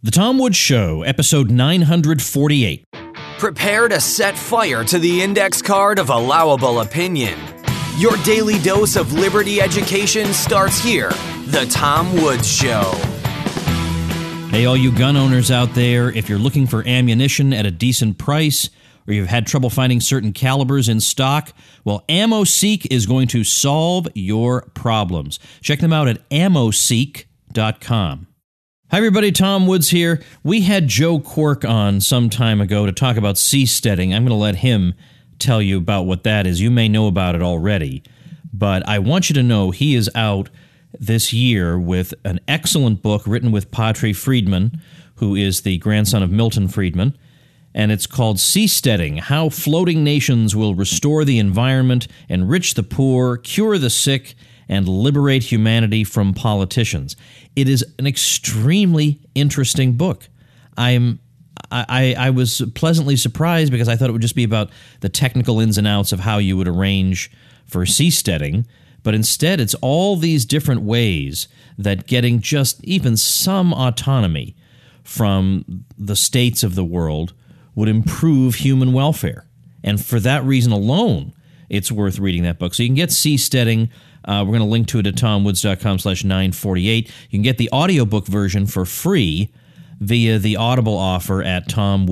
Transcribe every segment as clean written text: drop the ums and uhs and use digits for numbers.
The Tom Woods Show, episode 948. Prepare to set fire to the index card of allowable opinion. Your daily dose of liberty education starts here. The Tom Woods Show. Hey, all you gun owners out there, if you're looking for ammunition at a decent price, or you've had trouble finding certain calibers in stock, well, AmmoSeek is going to solve your problems. Check them out at ammoseek.com. Hi, everybody. Tom Woods here. We had Joe Quirk on some time ago to talk about seasteading. I'm going to let him tell you about what that is. You may know about it already, but I want you to know he is out this year with an excellent book written with Patri Friedman, who is the grandson of Milton Friedman, and it's called Seasteading: How Floating Nations Will Restore the Environment, Enrich the Poor, Cure the Sick, and Liberate Humanity from Politicians. It is an extremely interesting book. I was pleasantly surprised because I thought it would just be about the technical ins and outs of how you would arrange for seasteading, but instead it's all these different ways that getting just even some autonomy from the states of the world would improve human welfare. And for that reason alone, it's worth reading that book. So you can get Seasteading. We're going to link to it at tomwoods.com/948. You can get the audiobook version for free via the Audible offer at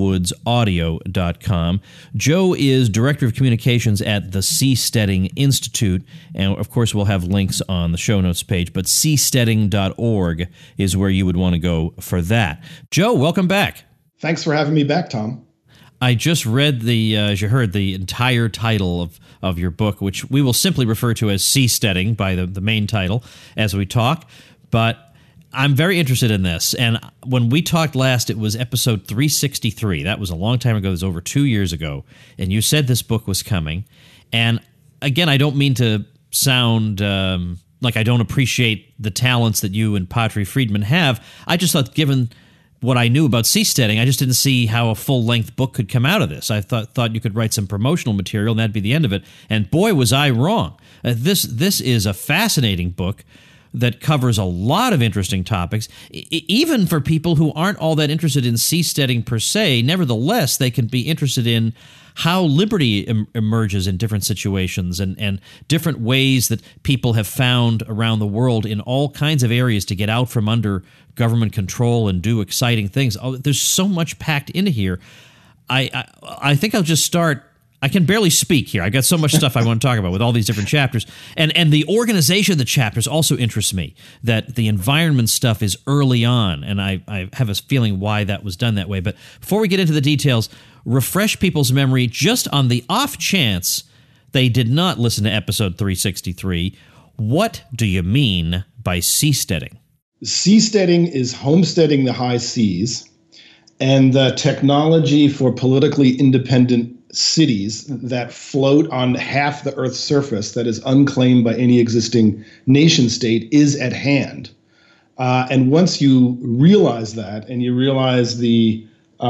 tomwoodsaudio.com. Joe is Director of Communications at the Seasteading Institute, and of course we'll have links on the show notes page, but seasteading.org is where you would want to go for that. Joe, welcome back. Thanks for having me back, Tom. I just read as you heard, the entire title of your book, which we will simply refer to as Seasteading by the main title as we talk, but I'm very interested in this. And when we talked last, it was episode 363. That was a long time ago. It was over 2 years ago. And you said this book was coming. And again, I don't mean to sound like I don't appreciate the talents that you and Patri Friedman have. I just thought, given what I knew about seasteading, I just didn't see how a full-length book could come out of this. I thought you could write some promotional material, and that'd be the end of it. And boy, was I wrong. This is a fascinating book that covers a lot of interesting topics, even for people who aren't all that interested in seasteading per se. Nevertheless, they can be interested in how liberty emerges in different situations and different ways that people have found around the world in all kinds of areas to get out from under government control and do exciting things. Oh, there's so much packed into here. I think I'll just start. I can barely speak here. I got so much stuff I want to talk about with all these different chapters. And the organization of the chapters also interests me, that the environment stuff is early on, and I have a feeling why that was done that way. But before we get into the details, refresh people's memory just on the off chance they did not listen to episode 363. What do you mean by seasteading? Seasteading is homesteading the high seas and the technology for politically independent cities that float on half the Earth's surface that is unclaimed by any existing nation state is at hand. And once you realize that, and you realize the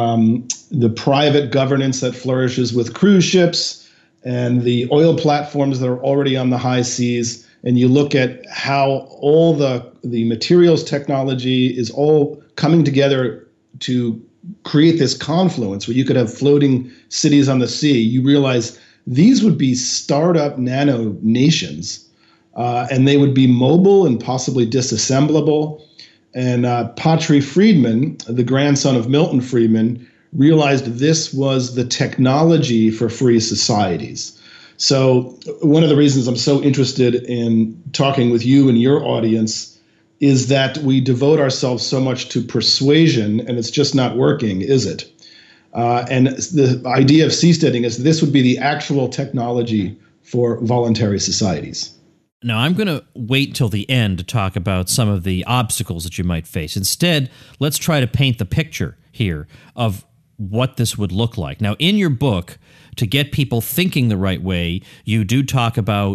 private governance that flourishes with cruise ships and the oil platforms that are already on the high seas, and you look at how all the materials technology is all coming together to create this confluence where you could have floating cities on the sea, you realize these would be startup nano nations, and they would be mobile and possibly disassemblable. And Patri Friedman, the grandson of Milton Friedman, realized this was the technology for free societies. So one of the reasons I'm so interested in talking with you and your audience is that we devote ourselves so much to persuasion, and it's just not working, is it? And the idea of seasteading is this would be the actual technology for voluntary societies. Now, I'm going to wait till the end to talk about some of the obstacles that you might face. Instead, let's try to paint the picture here of what this would look like. Now, in your book, to get people thinking the right way, you do talk about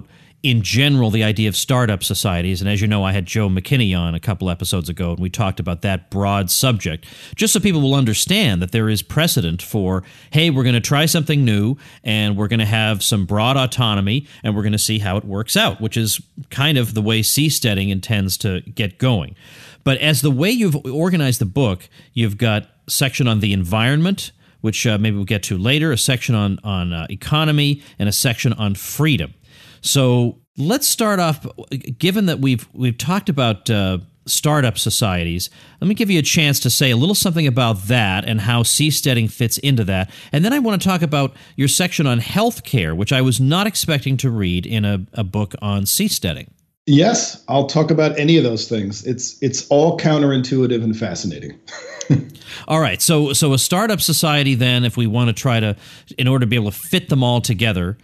in general, the idea of startup societies. And as you know, I had Joe McKinney on a couple episodes ago, and we talked about that broad subject, just so people will understand that there is precedent for, hey, we're going to try something new, and we're going to have some broad autonomy, and we're going to see how it works out, which is kind of the way seasteading intends to get going. But as the way you've organized the book, you've got a section on the environment, which maybe we'll get to later, a section on economy, and a section on freedom. So let's start off, given that we've talked about startup societies, let me give you a chance to say a little something about that and how seasteading fits into that. And then I want to talk about your section on healthcare, which I was not expecting to read in a book on seasteading. Yes, I'll talk about any of those things. It's all counterintuitive and fascinating. All right. So a startup society, then, if we want to try to, in order to be able to fit them all together,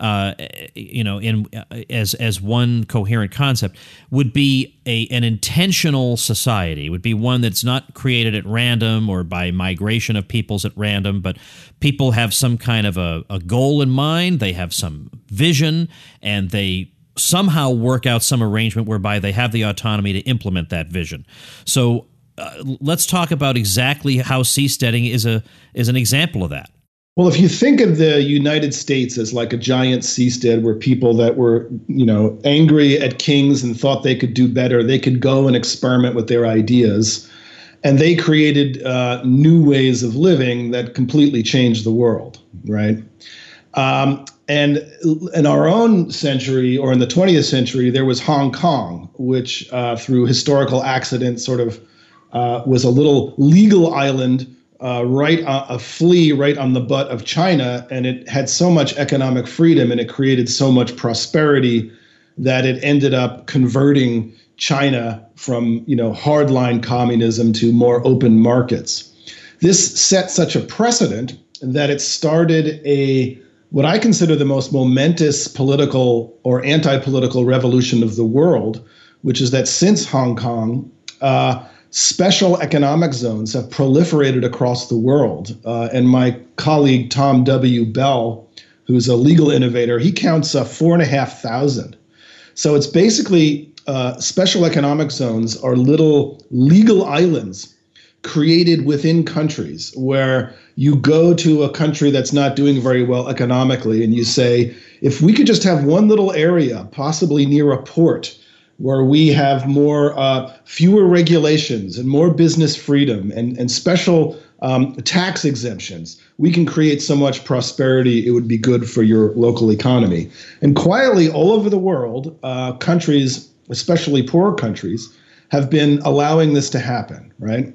as one coherent concept, would be an intentional society, would be one that's not created at random or by migration of peoples at random, but people have some kind of a goal in mind, they have some vision, and they somehow work out some arrangement whereby they have the autonomy to implement that vision. So let's talk about exactly how seasteading is an example of that. Well, if you think of the United States as like a giant seastead where people that were, angry at kings and thought they could do better, they could go and experiment with their ideas. And they created new ways of living that completely changed the world, right? And in our own century, or in the 20th century, there was Hong Kong, which through historical accident sort of was a little legal island a flea right on the butt of China, and it had so much economic freedom and it created so much prosperity that it ended up converting China from hardline communism to more open markets. This set such a precedent that it started what I consider the most momentous political or anti-political revolution of the world, which is that since Hong Kong, special economic zones have proliferated across the world. And my colleague, Tom W. Bell, who's a legal innovator, he counts 4,500. So it's basically special economic zones are little legal islands created within countries where you go to a country that's not doing very well economically and you say, if we could just have one little area, possibly near a port, where we have fewer regulations and more business freedom and special tax exemptions, we can create so much prosperity, it would be good for your local economy. And quietly all over the world, countries, especially poorer countries, have been allowing this to happen, right?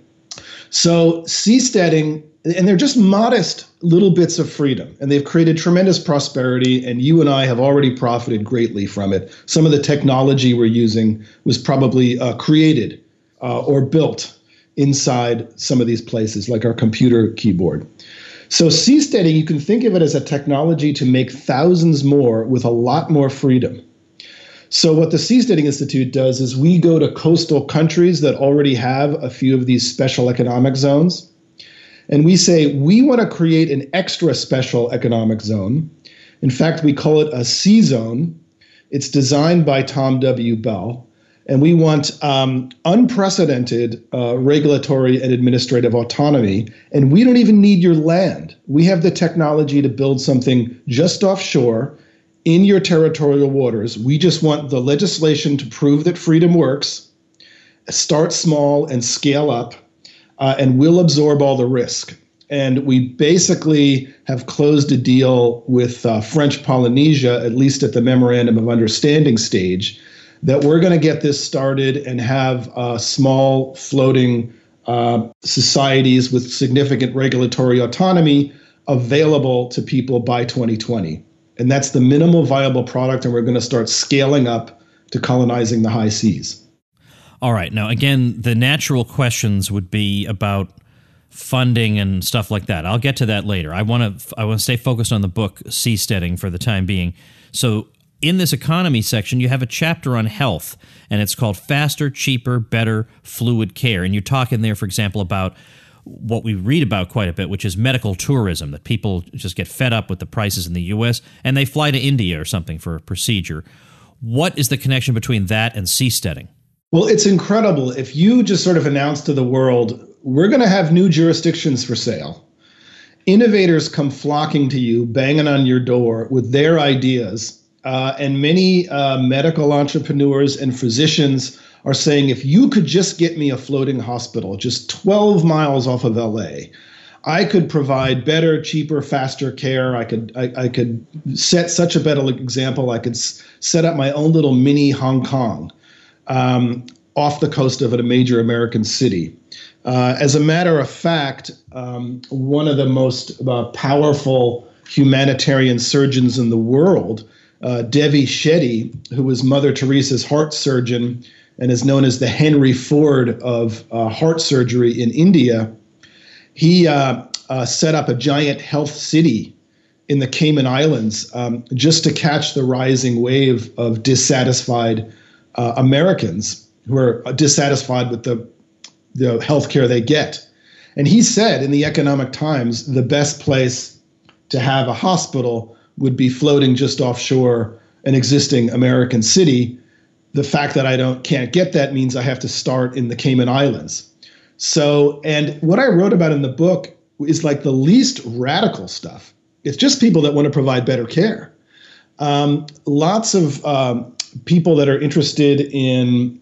So seasteading, and they're just modest little bits of freedom, and they've created tremendous prosperity, and you and I have already profited greatly from it. Some of the technology we're using was probably created or built inside some of these places, like our computer keyboard. So seasteading, you can think of it as a technology to make thousands more with a lot more freedom. So what the Seasteading Institute does is we go to coastal countries that already have a few of these special economic zones, and we say, we want to create an extra special economic zone. In fact, we call it a C zone. It's designed by Tom W. Bell, and we want unprecedented regulatory and administrative autonomy, and we don't even need your land. We have the technology to build something just offshore in your territorial waters. We just want the legislation to prove that freedom works, start small and scale up, and we'll absorb all the risk. And we basically have closed a deal with French Polynesia, at least at the Memorandum of Understanding stage, that we're going to get this started and have small floating societies with significant regulatory autonomy available to people by 2020. And that's the minimal viable product, and we're going to start scaling up to colonizing the high seas. All right. Now, again, the natural questions would be about funding and stuff like that. I'll get to that later. I want to stay focused on the book Seasteading for the time being. So in this economy section, you have a chapter on health, and it's called Faster, Cheaper, Better, Fluid Care. And you talk in there, for example, about what we read about quite a bit, which is medical tourism, that people just get fed up with the prices in the U.S. and they fly to India or something for a procedure. What is the connection between that and seasteading? Well, it's incredible. If you just sort of announce to the world, we're going to have new jurisdictions for sale, innovators come flocking to you, banging on your door with their ideas. And many medical entrepreneurs and physicians are saying, if you could just get me a floating hospital just 12 miles off of LA, I could provide better, cheaper, faster care. I could set such a better example. I could set up my own little mini Hong Kong off the coast of a major American city. As a matter of fact, one of the most powerful humanitarian surgeons in the world, Devi Shetty, who was Mother Teresa's heart surgeon and is known as the Henry Ford of heart surgery in India, he set up a giant health city in the Cayman Islands just to catch the rising wave of dissatisfied Americans who are dissatisfied with the healthcare they get. And he said in the Economic Times, the best place to have a hospital would be floating just offshore an existing American city. The fact that I can't get that means I have to start in the Cayman Islands. So, and what I wrote about in the book is like the least radical stuff. It's just people that want to provide better care. Lots of people that are interested in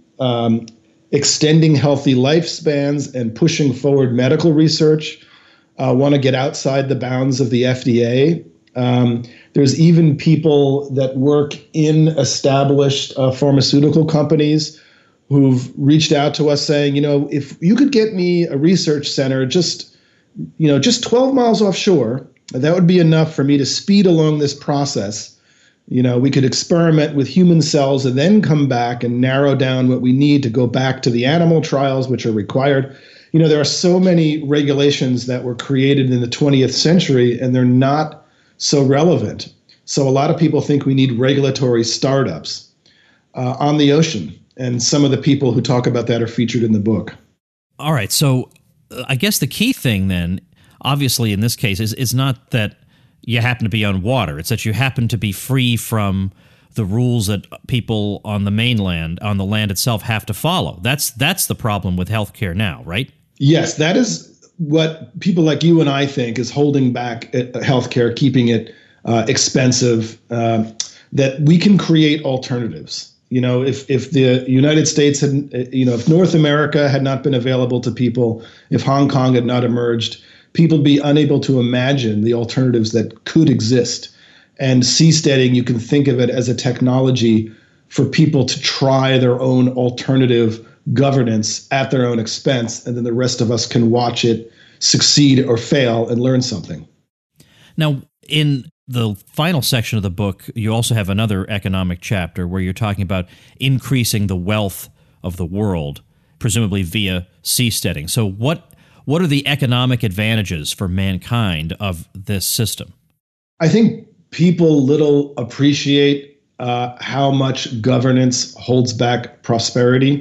extending healthy lifespans and pushing forward medical research want to get outside the bounds of the FDA. There's even people that work in established pharmaceutical companies who've reached out to us saying, if you could get me a research center just 12 miles offshore, that would be enough for me to speed along this process. We could experiment with human cells and then come back and narrow down what we need to go back to the animal trials, which are required. There are so many regulations that were created in the 20th century, and they're not so relevant. So a lot of people think we need regulatory startups on the ocean. And some of the people who talk about that are featured in the book. All right. So I guess the key thing then, obviously in this case, is not that you happen to be on water. It's that you happen to be free from the rules that people on the mainland, on the land itself, have to follow. That's the problem with healthcare now, right? Yes, that is what people like you and I think is holding back healthcare, keeping it expensive, that we can create alternatives. If the United States had, if North America had not been available to people, if Hong Kong had not emerged, people would be unable to imagine the alternatives that could exist. And seasteading, you can think of it as a technology for people to try their own alternative governance at their own expense, and then the rest of us can watch it succeed or fail and learn something. Now, in the final section of the book, you also have another economic chapter where you're talking about increasing the wealth of the world, presumably via seasteading. So what are the economic advantages for mankind of this system? I think people little appreciate how much governance holds back prosperity.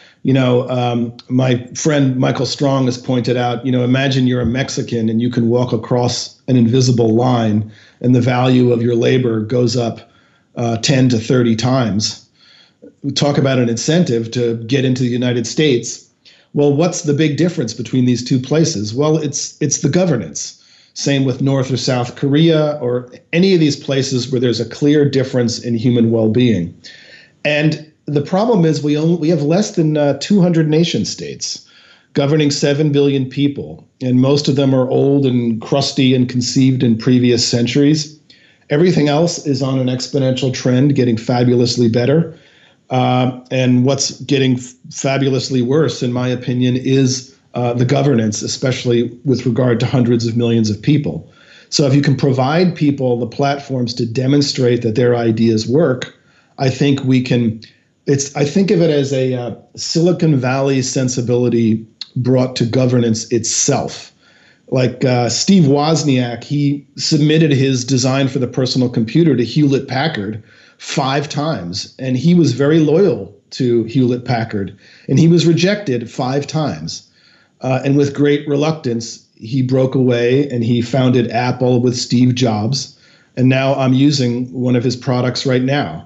My friend Michael Strong has pointed out, imagine you're a Mexican and you can walk across an invisible line and the value of your labor goes up 10 to 30 times. We talk about an incentive to get into the United States. Well, what's the big difference between these two places? Well, it's the governance. Same with North or South Korea or any of these places where there's a clear difference in human well-being. And the problem is we have less than 200 nation states governing 7 billion people, and most of them are old and crusty and conceived in previous centuries. Everything else is on an exponential trend, getting fabulously better. And what's getting fabulously worse, in my opinion, is the governance, especially with regard to hundreds of millions of people. So if you can provide people the platforms to demonstrate that their ideas work, I think we can. I think of it as a Silicon Valley sensibility brought to governance itself. Like Steve Wozniak, he submitted his design for the personal computer to Hewlett Packard 5 times, and he was very loyal to Hewlett Packard, and he was rejected 5 times. And with great reluctance, he broke away and he founded Apple with Steve Jobs, and now I'm using one of his products right now.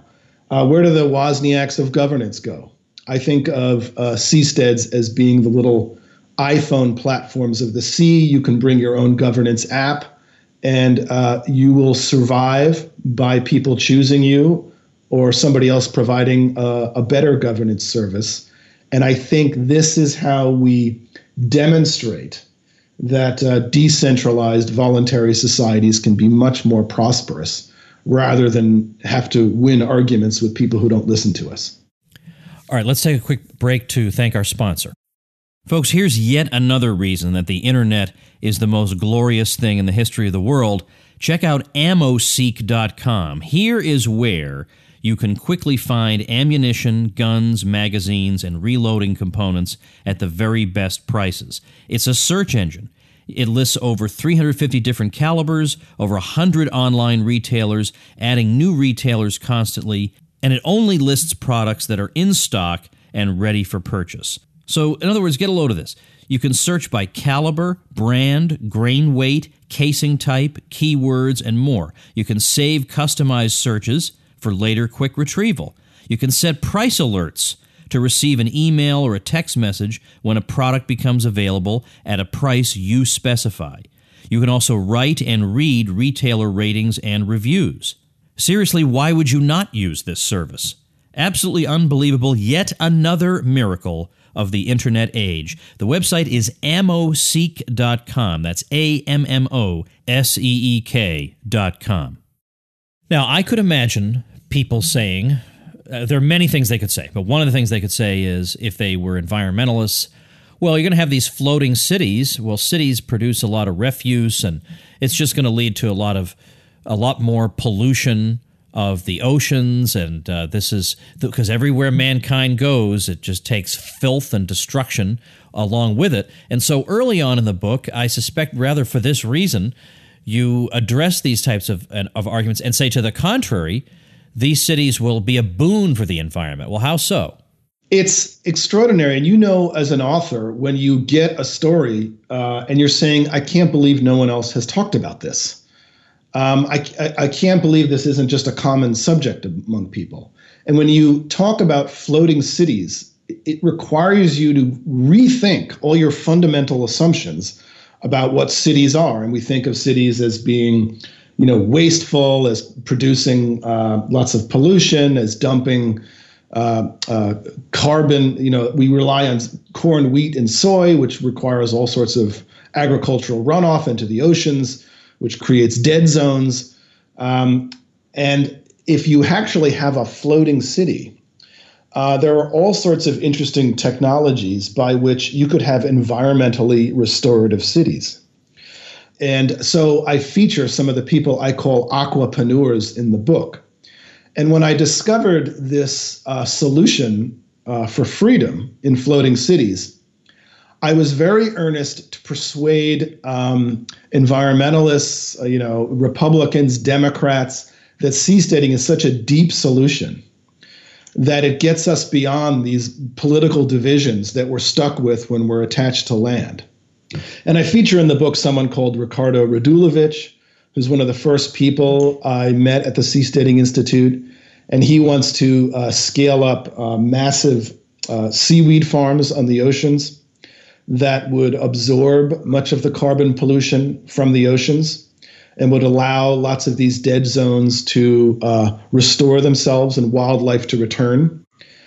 Where do the Wozniaks of governance go? I think of seasteads as being the little iPhone platforms of the sea. You can bring your own governance app, and you will survive by people choosing you or somebody else providing a better governance service. And I think this is how we demonstrate that decentralized voluntary societies can be much more prosperous rather than have to win arguments with people who don't listen to us. All right, let's take a quick break to thank our sponsor. Folks, here's yet another reason that the internet is the most glorious thing in the history of the world. Check out ammoseek.com. Here is where you can quickly find ammunition, guns, magazines, and reloading components at the very best prices. It's a search engine. It lists over 350 different calibers, over 100 online retailers, adding new retailers constantly, and it only lists products that are in stock and ready for purchase. So, in other words, get a load of this. You can search by caliber, brand, grain weight, casing type, keywords, and more. You can save customized searches for later quick retrieval. You can set price alerts to receive an email or a text message when a product becomes available at a price you specify. You can also write and read retailer ratings and reviews. Seriously, why would you not use this service? Absolutely unbelievable, yet another miracle of the internet age. The website is ammoseek.com. That's AMMOSEEK.com. Now, I could imagine people saying, there are many things they could say, but one of the things they could say is, if they were environmentalists, well, you're going to have these floating cities. Well, cities produce a lot of refuse, and it's just going to lead to a lot more pollution of the oceans, and this is because everywhere mankind goes, it just takes filth and destruction along with it. And so early on in the book, I suspect rather for this reason, you address these types of arguments and say, to the contrary, these cities will be a boon for the environment. Well, how so? It's extraordinary. And you know, as an author, when you get a story and you're saying, I can't believe no one else has talked about this. I can't believe this isn't just a common subject among people. And when you talk about floating cities, it requires you to rethink all your fundamental assumptions about what cities are. And we think of cities as being, wasteful, as producing lots of pollution, as dumping carbon. We rely on corn, wheat, and soy, which requires all sorts of agricultural runoff into the oceans, which creates dead zones. And if you actually have a floating city, there are all sorts of interesting technologies by which you could have environmentally restorative cities. And so I feature some of the people I call aquapreneurs in the book. And when I discovered this solution for freedom in floating cities, I was very earnest to persuade environmentalists, Republicans, Democrats, that seasteading is such a deep solution that it gets us beyond these political divisions that we're stuck with when we're attached to land. And I feature in the book someone called Ricardo Radulovich, who's one of the first people I met at the Seasteading Institute. And he wants to scale up massive seaweed farms on the oceans that would absorb much of the carbon pollution from the oceans and would allow lots of these dead zones to restore themselves and wildlife to return.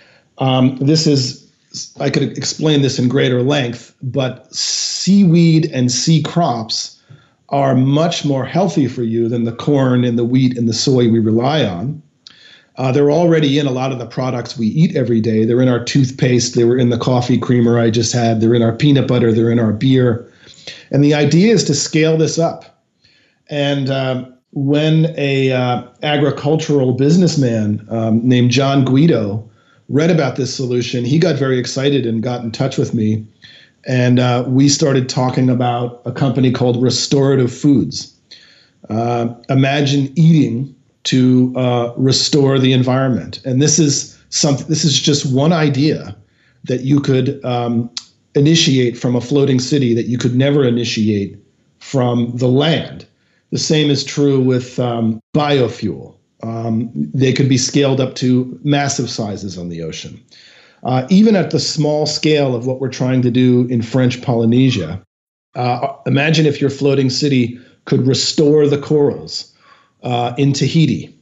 I could explain this in greater length, but seaweed and sea crops are much more healthy for you than the corn and the wheat and the soy we rely on. They're already in a lot of the products we eat every day. They're in our toothpaste. They were in the coffee creamer I just had. They're in our peanut butter. They're in our beer. And the idea is to scale this up. And when a agricultural businessman named John Guido read about this solution, he got very excited and got in touch with me. And we started talking about a company called Restorative Foods. Imagine eating to restore the environment. And this is just one idea that you could initiate from a floating city that you could never initiate from the land. The same is true with biofuel. They could be scaled up to massive sizes on the ocean. Even at the small scale of what we're trying to do in French Polynesia, imagine if your floating city could restore the corals in Tahiti.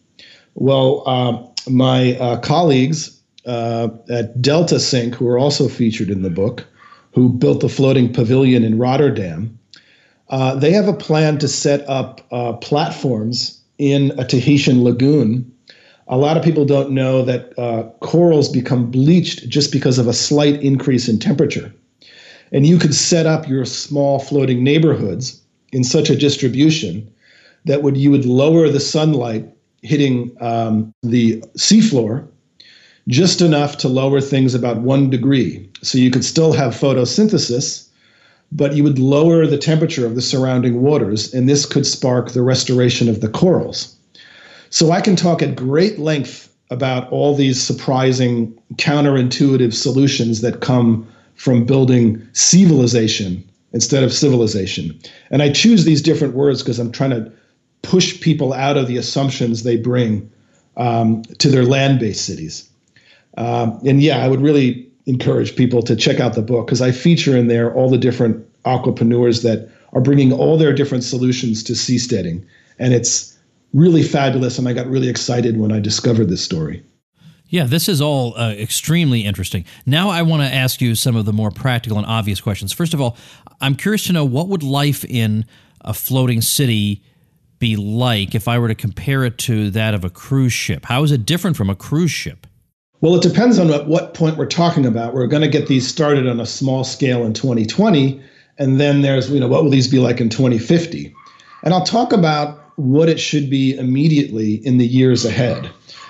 Well, my colleagues at Delta Sync, who are also featured in the book, who built the floating pavilion in Rotterdam, they have a plan to set up platforms in a Tahitian lagoon. A lot of people don't know that corals become bleached just because of a slight increase in temperature. And you could set up your small floating neighborhoods in such a distribution that you would lower the sunlight hitting the seafloor just enough to lower things about 1 degree. So you could still have photosynthesis, but you would lower the temperature of the surrounding waters, and this could spark the restoration of the corals. So I can talk at great length about all these surprising, counterintuitive solutions that come from building civilization instead of civilization. And I choose these different words because I'm trying to push people out of the assumptions they bring to their land-based cities. And yeah, I would really encourage people to check out the book because I feature in there all the different aquapreneurs that are bringing all their different solutions to seasteading. And it's really fabulous. And I got really excited when I discovered this story. Yeah, this is all extremely interesting. Now I want to ask you some of the more practical and obvious questions. First of all, I'm curious to know, what would life in a floating city be like if I were to compare it to that of a cruise ship? How is it different from a cruise ship? Well, it depends on what point we're talking about. We're going to get these started on a small scale in 2020, and then there's, what will these be like in 2050? And I'll talk about what it should be immediately in the years ahead.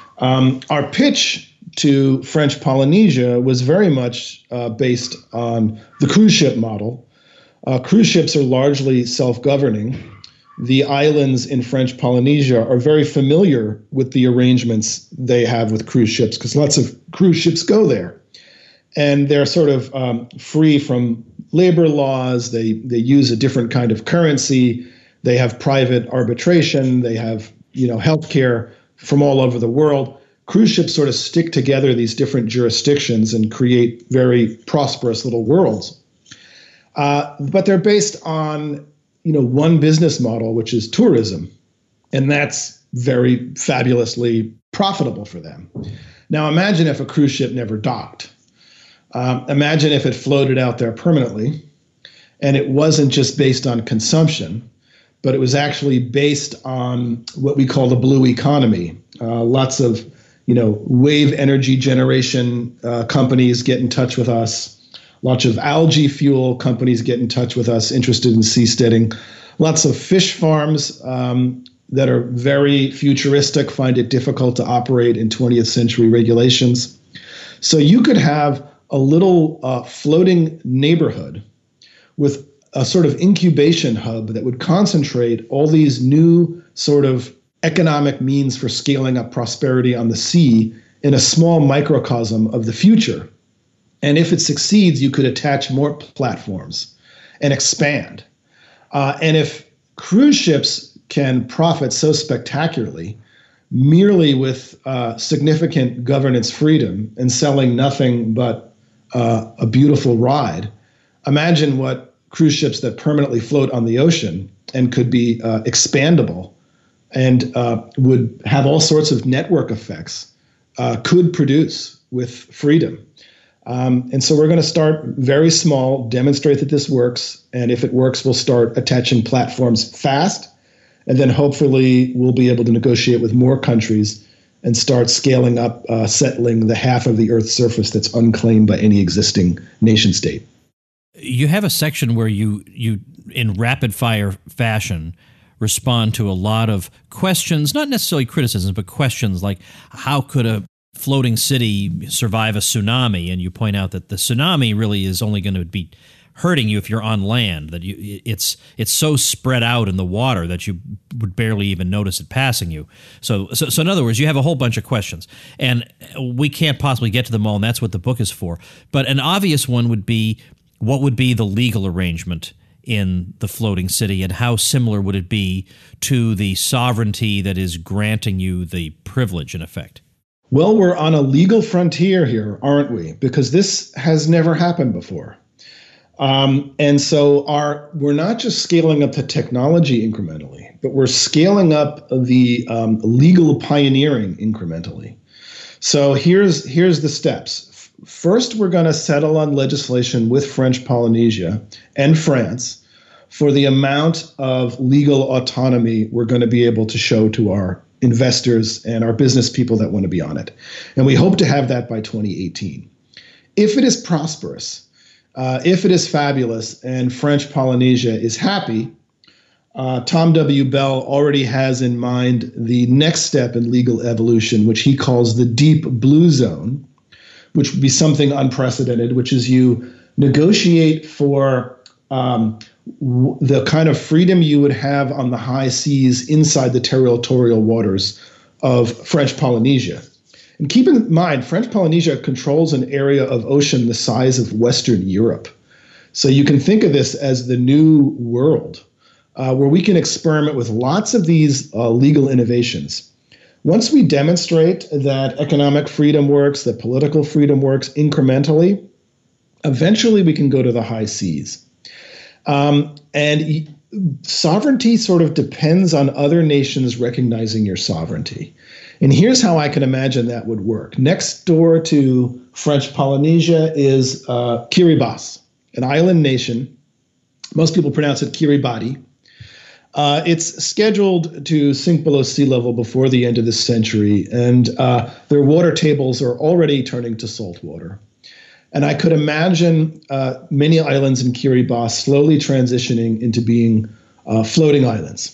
Our pitch to French Polynesia was very much based on the cruise ship model. Cruise ships are largely self-governing. The islands in French Polynesia are very familiar with the arrangements they have with cruise ships because lots of cruise ships go there. And they're sort of free from labor laws. They use a different kind of currency. They have private arbitration. They have, healthcare from all over the world. Cruise ships sort of stick together these different jurisdictions and create very prosperous little worlds. But they're based on one business model, which is tourism. And that's very fabulously profitable for them. Now, imagine if a cruise ship never docked. Imagine if it floated out there permanently and it wasn't just based on consumption, but it was actually based on what we call the blue economy. Lots of, wave energy generation companies get in touch with us. Lots of algae fuel companies get in touch with us, interested in seasteading. Lots of fish farms that are very futuristic, find it difficult to operate in 20th century regulations. So you could have a little floating neighborhood with a sort of incubation hub that would concentrate all these new sort of economic means for scaling up prosperity on the sea in a small microcosm of the future. And if it succeeds, you could attach more platforms and expand. And if cruise ships can profit so spectacularly merely with significant governance freedom and selling nothing but a beautiful ride, imagine what cruise ships that permanently float on the ocean and could be expandable and would have all sorts of network effects could produce with freedom. And so we're going to start very small, demonstrate that this works. And if it works, we'll start attaching platforms fast. And then hopefully we'll be able to negotiate with more countries and start scaling up, settling the half of the Earth's surface that's unclaimed by any existing nation state. You have a section where you in rapid fire fashion, respond to a lot of questions, not necessarily criticisms, but questions like, how could a floating city survive a tsunami? And you point out that the tsunami really is only going to be hurting you if you're on land, that it's so spread out in the water that you would barely even notice it passing you. So in other words, you have a whole bunch of questions, and we can't possibly get to them all, and that's what the book is for. But an obvious one would be, what would be the legal arrangement in the floating city, and how similar would it be to the sovereignty that is granting you the privilege, in effect? Well, we're on a legal frontier here, aren't we? Because this has never happened before. And so we're not just scaling up the technology incrementally, but we're scaling up the legal pioneering incrementally. So here's the steps. First, we're going to settle on legislation with French Polynesia and France for the amount of legal autonomy we're going to be able to show to our investors and our business people that want to be on it. And we hope to have that by 2018. If it is prosperous, if it is fabulous, and French Polynesia is happy, Tom W. Bell already has in mind the next step in legal evolution, which he calls the deep blue zone, which would be something unprecedented, which is you negotiate for the kind of freedom you would have on the high seas inside the territorial waters of French Polynesia. And keep in mind, French Polynesia controls an area of ocean the size of Western Europe. So you can think of this as the new world, where we can experiment with lots of these legal innovations. Once we demonstrate that economic freedom works, that political freedom works incrementally, eventually we can go to the high seas. And sovereignty sort of depends on other nations recognizing your sovereignty. And here's how I can imagine that would work. Next door to French Polynesia is Kiribati, an island nation. Most people pronounce it Kiribati. It's scheduled to sink below sea level before the end of this century, and their water tables are already turning to salt water. And I could imagine many islands in Kiribati slowly transitioning into being floating islands.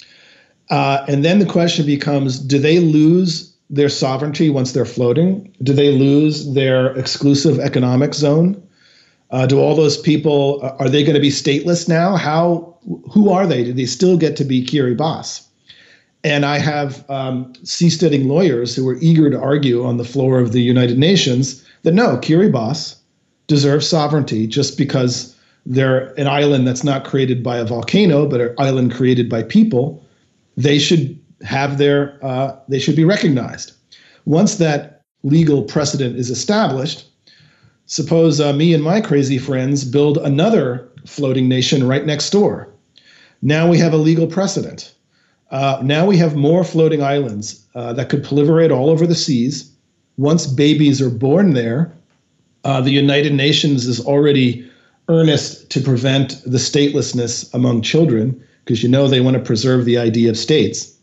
And then the question becomes, do they lose their sovereignty once they're floating? Do they lose their exclusive economic zone? Do all those people, are they going to be stateless now? Who are they? Do they still get to be Kiribati? And I have seasteading lawyers who are eager to argue on the floor of the United Nations that no, Kiribati deserves sovereignty just because they're an island that's not created by a volcano, but an island created by people. They should have they should be recognized. Once that legal precedent is established, suppose me and my crazy friends build another floating nation right next door. Now we have a legal precedent. Now we have more floating islands that could proliferate all over the seas. Once babies are born there, the United Nations is already earnest to prevent the statelessness among children, because they want to preserve the idea of states.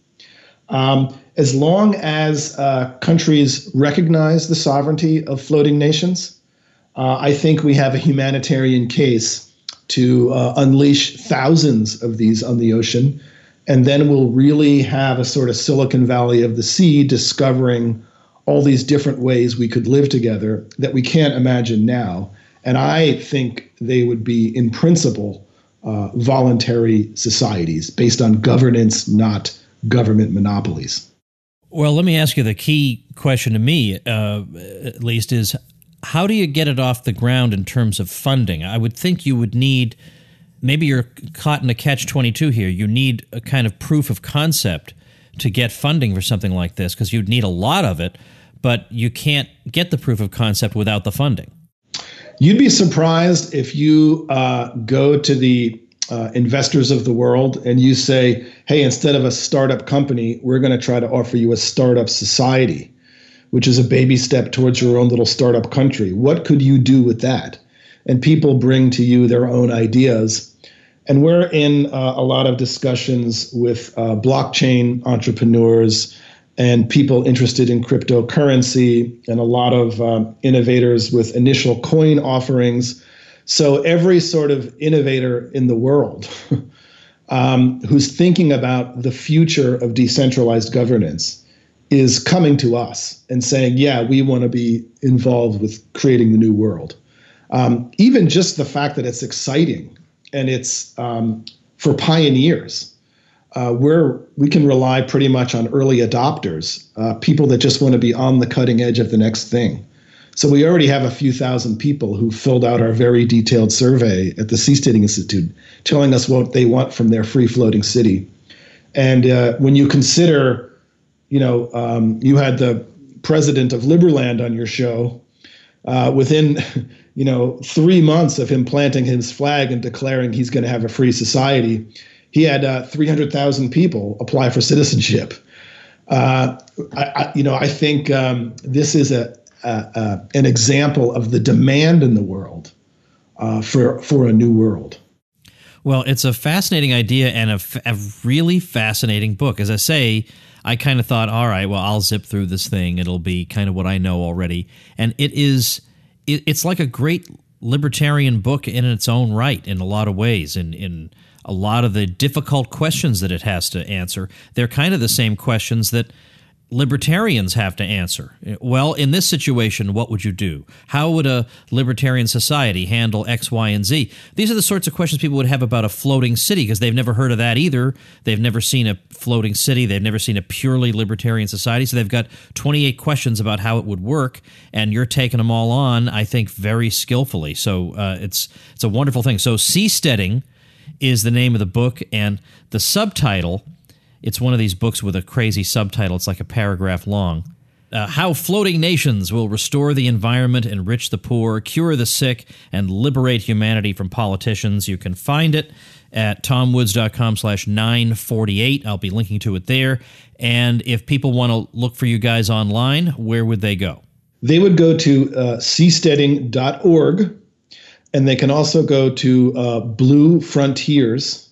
As long as countries recognize the sovereignty of floating nations, I think we have a humanitarian case to unleash thousands of these on the ocean, and then we'll really have a sort of Silicon Valley of the sea, discovering all these different ways we could live together that we can't imagine now. And I think they would be, in principle, voluntary societies based on governance, not government monopolies. Well, let me ask you, the key question to me, at least, is how do you get it off the ground in terms of funding? I would think you would need, maybe you're caught in a catch-22 here, you need a kind of proof of concept to get funding for something like this, because you'd need a lot of it, but you can't get the proof of concept without the funding. You'd be surprised if you go to the investors of the world and you say, hey, instead of a startup company, we're going to try to offer you a startup society, which is a baby step towards your own little startup country. What could you do with that? And people bring to you their own ideas. And we're in a lot of discussions with blockchain entrepreneurs and people interested in cryptocurrency, and a lot of innovators with initial coin offerings. So every sort of innovator in the world who's thinking about the future of decentralized governance is coming to us and saying, yeah, we want to be involved with creating the new world. Even just the fact that it's exciting and it's for pioneers. We can rely pretty much on early adopters, people that just want to be on the cutting edge of the next thing. So we already have a few thousand people who filled out our very detailed survey at the Seasteading Institute, telling us what they want from their free-floating city. And when you consider, you had the president of Liberland on your show, within 3 months of him planting his flag and declaring he's going to have a free society, he had 300,000 people apply for citizenship. I think this is an example of the demand in the world for a new world. Well, it's a fascinating idea and a really fascinating book. As I say, I kind of thought, all right, well, I'll zip through this thing. It'll be kind of what I know already. And it's like a great libertarian book in its own right in a lot of ways. In a lot of the difficult questions that it has to answer, they're kind of the same questions that libertarians have to answer. Well, in this situation, what would you do? How would a libertarian society handle X, Y, and Z? These are the sorts of questions people would have about a floating city, because they've never heard of that either. They've never seen a floating city. They've never seen a purely libertarian society. So they've got 28 questions about how it would work, and you're taking them all on, I think, very skillfully. So it's a wonderful thing. So Seasteading is the name of the book, and the subtitle, it's one of these books with a crazy subtitle. It's like a paragraph long. How Floating Nations Will Restore the Environment, Enrich the Poor, Cure the Sick, and Liberate Humanity from Politicians. You can find it at tomwoods.com/948. I'll be linking to it there. And if people want to look for you guys online, where would they go? They would go to seasteading.org, and they can also go to Blue Frontiers,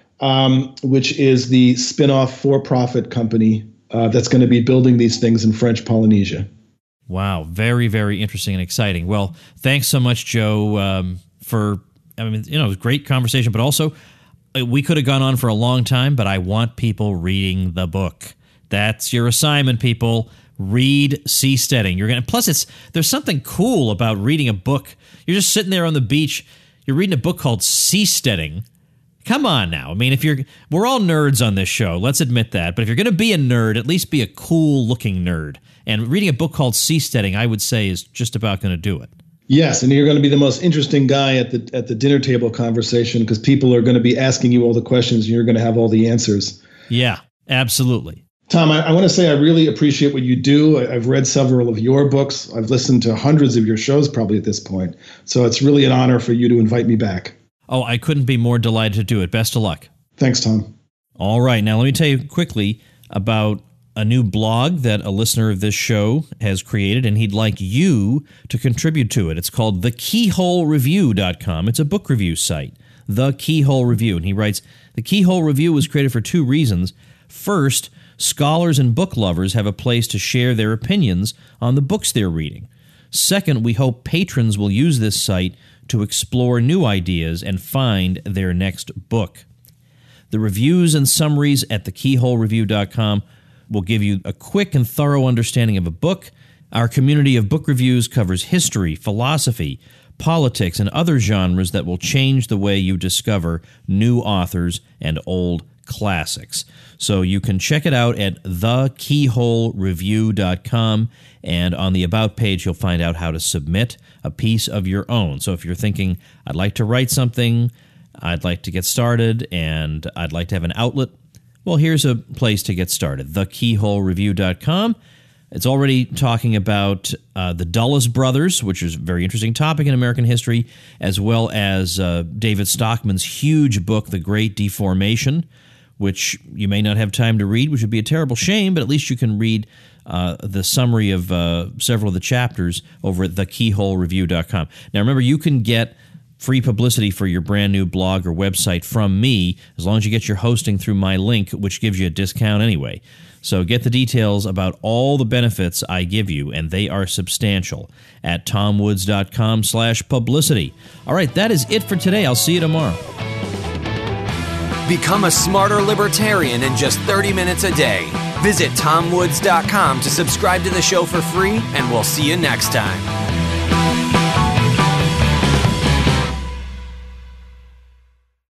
which is the spin-off for-profit company that's going to be building these things in French Polynesia. Wow. Very, very interesting and exciting. Well, thanks so much, Joe, for, it was a great conversation, but also we could have gone on for a long time, but I want people reading the book. That's your assignment, people. Read Seasteading. Plus, there's something cool about reading a book. You're just sitting there on the beach. You're reading a book called Seasteading. Come on now. We're all nerds on this show. Let's admit that. But if you're going to be a nerd, at least be a cool-looking nerd. And reading a book called Seasteading, I would say, is just about going to do it. Yes, and you're going to be the most interesting guy at the dinner table conversation, because people are going to be asking you all the questions, and you're going to have all the answers. Yeah, absolutely. Tom, I want to say I really appreciate what you do. I've read several of your books. I've listened to hundreds of your shows probably at this point. So it's really an honor for you to invite me back. Oh, I couldn't be more delighted to do it. Best of luck. Thanks, Tom. All right. Now, let me tell you quickly about a new blog that a listener of this show has created, and he'd like you to contribute to it. It's called thekeyholereview.com. It's a book review site, The Keyhole Review. And he writes, the Keyhole Review was created for two reasons. First, scholars and book lovers have a place to share their opinions on the books they're reading. Second, we hope patrons will use this site to explore new ideas and find their next book. The reviews and summaries at thekeyholereview.com will give you a quick and thorough understanding of a book. Our community of book reviews covers history, philosophy, politics, and other genres that will change the way you discover new authors and old classics. So you can check it out at thekeyholereview.com, and on the About page you'll find out how to submit a piece of your own. So if you're thinking, I'd like to write something, I'd like to get started, and I'd like to have an outlet, well, here's a place to get started, thekeyholereview.com. It's already talking about the Dulles brothers, which is a very interesting topic in American history, as well as David Stockman's huge book, The Great Deformation, which you may not have time to read, which would be a terrible shame, but at least you can read the summary of several of the chapters over at thekeyholereview.com. Now, remember, you can get free publicity for your brand new blog or website from me as long as you get your hosting through my link, which gives you a discount anyway. So get the details about all the benefits I give you, and they are substantial, at tomwoods.com/publicity. All right, that is it for today. I'll see you tomorrow. Become a smarter libertarian in just 30 minutes a day. Visit tomwoods.com to subscribe to the show for free, and we'll see you next time.